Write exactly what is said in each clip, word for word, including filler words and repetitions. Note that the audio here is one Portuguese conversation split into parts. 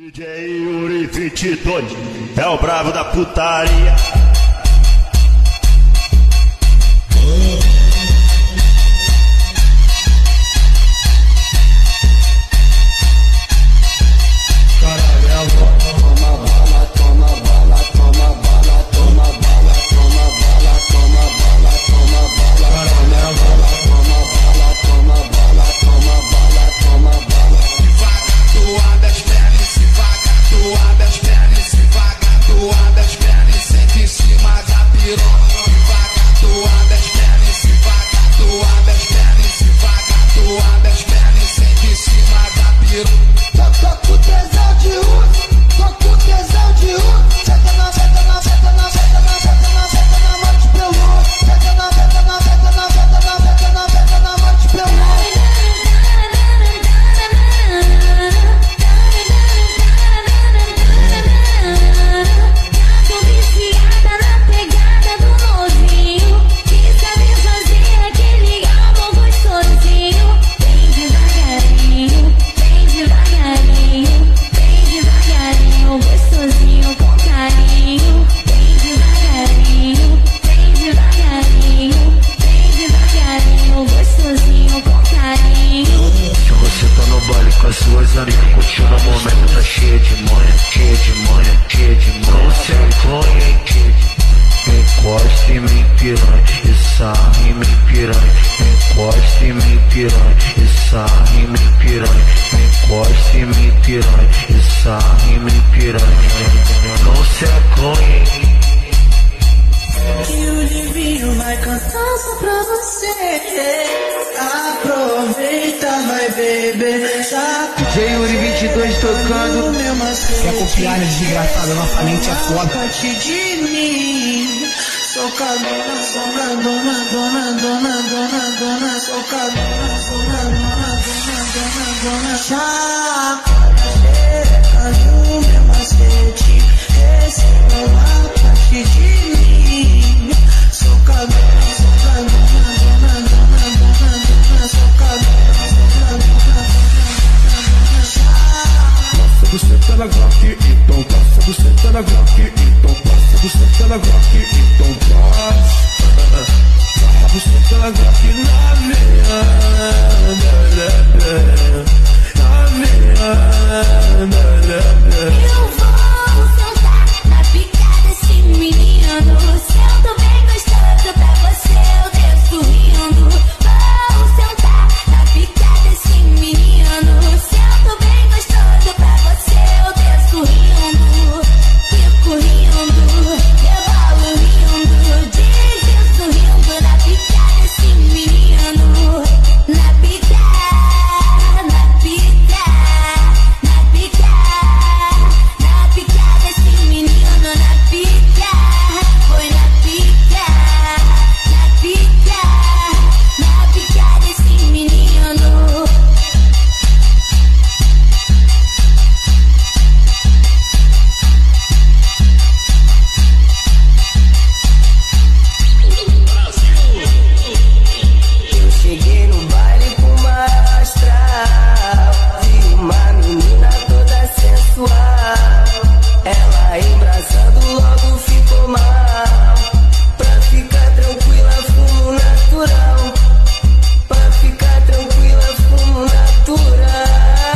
D J Yuri vinte e dois é o bravo da putaria. Suas amigas curtindo o momento, tá cheia de manha, cheia de manha, cheia de manha. Você enconha, hein, kid? Encosta em mim, piranha, e sarra em mim, piranha. Encosta em mim, piranha, e sarra em mim, piranha. Encosta em mim, piranha, e sarra em mim, piranha. Não se aconha, hein? E o Livinho vai cantar só pra você. Aproveita, vai beber. D J Yuri vinte e dois tocando. Quer copiar, né, desgraçado? Nossa mente é foda. Parte de mim. Socadona, socadona, dona, dona, dona, dona. Socadona, socadona, dona, dona, dona. Chacoalha, xereca no meu macete. Receba a parte de mim. Socadona, socadona, dona, dona, dona, dona. Socadona, socadona, dona, dona. Passa buceta na Glock, então passa buceta na Glock, então passa buceta na Glock, então passa. Passa buceta na Glock na minha, na minha, na minha. Eu vou sentar na picada desse menino. Se eu tô bem gostoso pra você, eu desço rindo. Vou sentar na picada desse menino. Se eu tô bem gostoso pra você, eu desço rindo. Fico rindo, revolo rindo. Desço rindo na picada desse menino. Na pica, na pica, na pica, na pica desse menino. Na pica, foi na pica, na pica, na pica desse menino. Eu cheguei no baile com uma astral. Vi uma menina toda sensual. Ela embrasando logo ficou mal. Pra ficar tranquila, fumo natural. Pra ficar tranquila, fumo natural.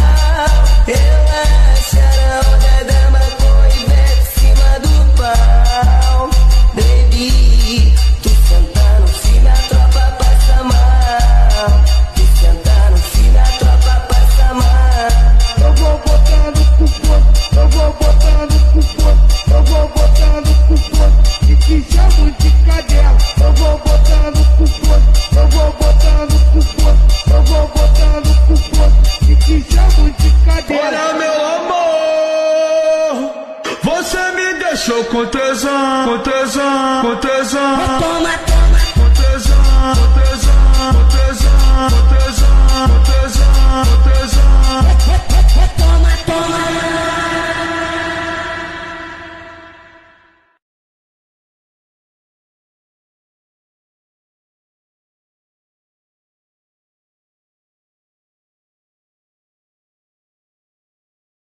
Relaxa na onda da maconha e vem em cima do pau. Baby, tu sentando firme, a tropa passa mal. Tu sentando firme, a tropa passa mal. Eu vou botando com fogo, eu vou botando com fogo, eu vou botando com fogo. E te chamo de cadela. Eu vou botando com fogo, eu vou botando com fogo, eu vou botando com fogo. E te chamo de cadela. Olha, meu amor, você me deixou com tesão, com tesão, com tesão. Toma